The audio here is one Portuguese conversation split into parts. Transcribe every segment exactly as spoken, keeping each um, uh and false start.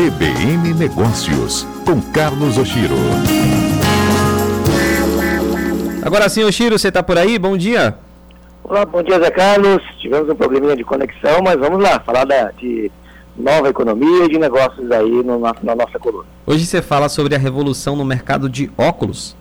C B N Negócios, com Carlos Oshiro. Agora sim, Oshiro, você está por aí? Bom dia. Olá, bom dia, Zé Carlos. Tivemos um probleminha de conexão, mas vamos lá, falar da, de nova economia e de negócios aí no, na, na nossa coluna. Hoje você fala sobre a revolução no mercado de óculos.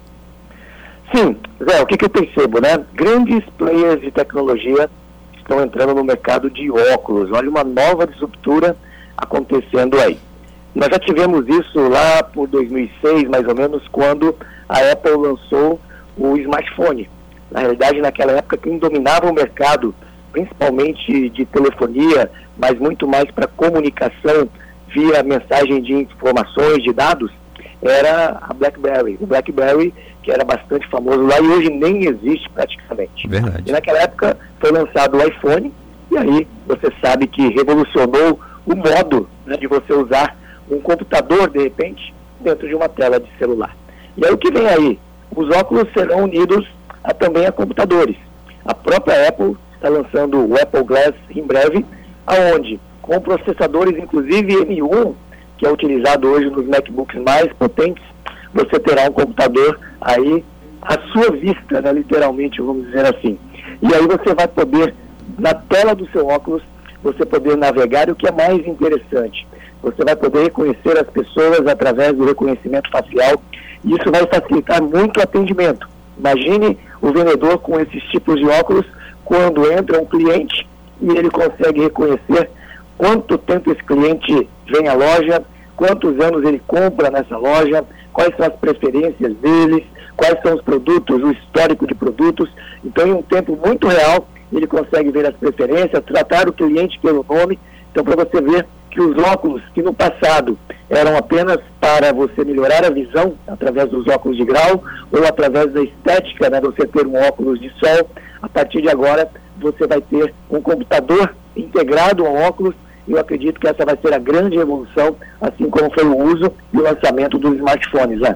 Sim, Zé, o que, que eu percebo, né? Grandes players de tecnologia estão entrando no mercado de óculos. Olha, uma nova disruptura acontecendo aí. Nós já tivemos isso lá por dois mil e seis, mais ou menos, quando a Apple lançou o smartphone. Na realidade, naquela época, quem dominava o mercado, principalmente de telefonia, mas muito mais para comunicação via mensagem de informações, de dados, era a BlackBerry. O BlackBerry, que era bastante famoso lá e hoje nem existe praticamente. Verdade. E naquela época foi lançado o iPhone, e aí você sabe que revolucionou o modo, né, de você usar um computador, de repente, dentro de uma tela de celular. E aí o que vem aí? Os óculos serão unidos a, também a computadores. A própria Apple está lançando o Apple Glass em breve, aonde, com processadores inclusive M um, que é utilizado hoje nos MacBooks mais potentes, você terá um computador aí à sua vista, né, literalmente, vamos dizer assim. E aí você vai poder, na tela do seu óculos, você poder navegar, e o que é mais interessante, você vai poder reconhecer as pessoas através do reconhecimento facial, e isso vai facilitar muito o atendimento. Imagine o vendedor com esses tipos de óculos, quando entra um cliente e ele consegue reconhecer quanto tempo esse cliente vem à loja, quantos anos ele compra nessa loja, quais são as preferências deles, quais são os produtos, o histórico de produtos. Então, em um tempo muito real, ele consegue ver as preferências, tratar o cliente pelo nome. Então, para você ver que os óculos, que no passado eram apenas para você melhorar a visão, através dos óculos de grau, ou através da estética, né, você ter um óculos de sol, a partir de agora, você vai ter um computador integrado ao óculos. Eu acredito que essa vai ser a grande evolução, assim como foi o uso e o lançamento dos smartphones, né?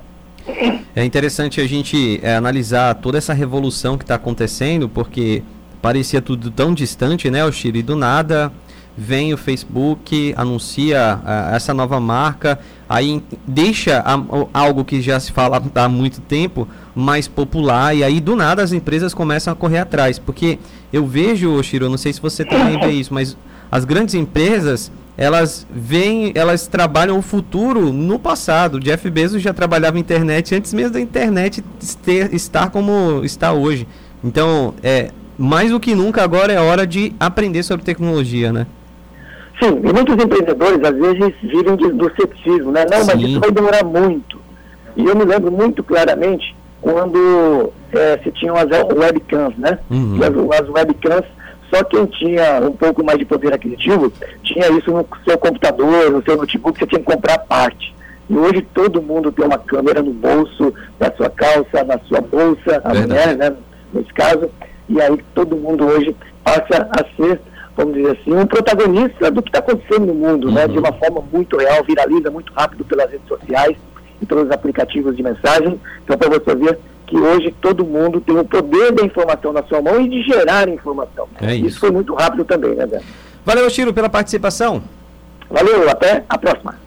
É interessante a gente é, analisar toda essa revolução que está acontecendo, porque parecia tudo tão distante, né, Oshiro? E do nada vem o Facebook, anuncia uh, essa nova marca, aí deixa a, algo que já se fala há muito tempo mais popular, e aí do nada as empresas começam a correr atrás, porque eu vejo, Oshiro, não sei se você também vê isso, mas as grandes empresas, elas vêm, elas trabalham o futuro no passado. O Jeff Bezos já trabalhava internet antes mesmo da internet ter, estar como está hoje. Então, é, mais do que nunca agora é hora de aprender sobre tecnologia, né? Sim, e muitos empreendedores às vezes vivem de, do ceticismo, né? Não, mas Sim. isso vai demorar muito. E eu me lembro muito claramente quando é, se tinham as webcams, né? Uhum. E as, as webcams, só quem tinha um pouco mais de poder aquisitivo tinha isso no seu computador, no seu notebook, você tinha que comprar a parte. E hoje todo mundo tem uma câmera no bolso da sua calça, na sua bolsa, a Verdade. mulher, né, nesse caso, e aí todo mundo hoje passa a ser, vamos dizer assim, um protagonista do que está acontecendo no mundo, uhum. né, de uma forma muito real, viraliza muito rápido pelas redes sociais e pelos aplicativos de mensagem. Então, para você ver que hoje todo mundo tem o poder da informação na sua mão e de gerar informação. É isso. Isso foi muito rápido também, né, Zé? Valeu, Oshiro, pela participação. Valeu, até a próxima.